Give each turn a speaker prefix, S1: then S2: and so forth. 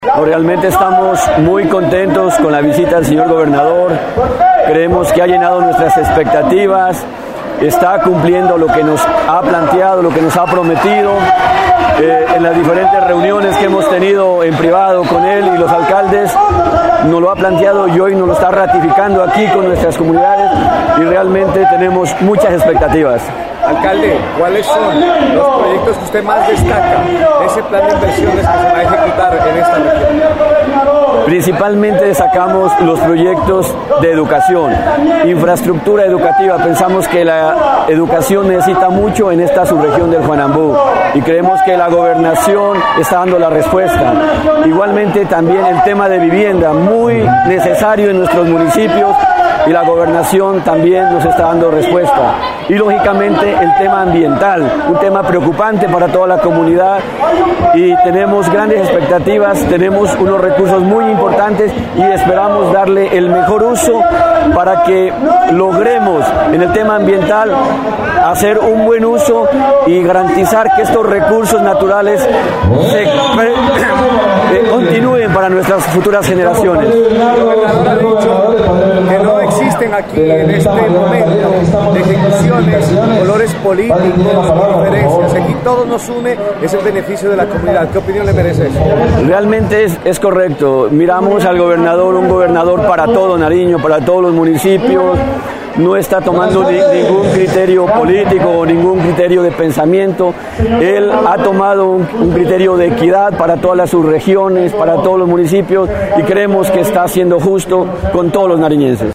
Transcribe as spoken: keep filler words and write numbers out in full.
S1: Realmente estamos muy contentos con la visita del señor gobernador. Creemos que ha llenado nuestras expectativas, está cumpliendo lo que nos ha planteado, lo que nos ha prometido. Eh, en las diferentes reuniones que hemos tenido en privado con él y los alcaldes, nos lo ha planteado y hoy nos lo está ratificando aquí con nuestras comunidades y realmente tenemos muchas expectativas.
S2: Alcalde, ¿cuáles son los proyectos que usted más destaca de ese plan de inversiones que se va a ejecutar en esta región?
S1: Principalmente destacamos los proyectos de educación, infraestructura educativa. Pensamos que la educación necesita mucho en esta subregión del Juanambú y creemos que la gobernación está dando la respuesta. Igualmente también el tema de vivienda, muy necesario en nuestros municipios, y la gobernación también nos está dando respuesta. Y lógicamente el tema ambiental, un tema preocupante para toda la comunidad y tenemos grandes expectativas, tenemos unos recursos muy importantes y esperamos darle el mejor uso para que logremos en el tema ambiental hacer un buen uso y garantizar que estos recursos naturales se eh, continúen para nuestras futuras generaciones.
S2: Que no existen aquí en este momento de ejecuciones, colores políticos, diferencias. Aquí todo nos une, es el beneficio de la comunidad. ¿Qué opinión le merece eso?
S1: Realmente es, es correcto. Miramos al gobernador, un gobernador para todo Nariño, para todos los municipios. No está tomando ni, ningún criterio político o ningún criterio de pensamiento. Él ha tomado un, un criterio de equidad para todas las subregiones, para todos los municipios y creemos que está siendo justo con todos los nariñenses.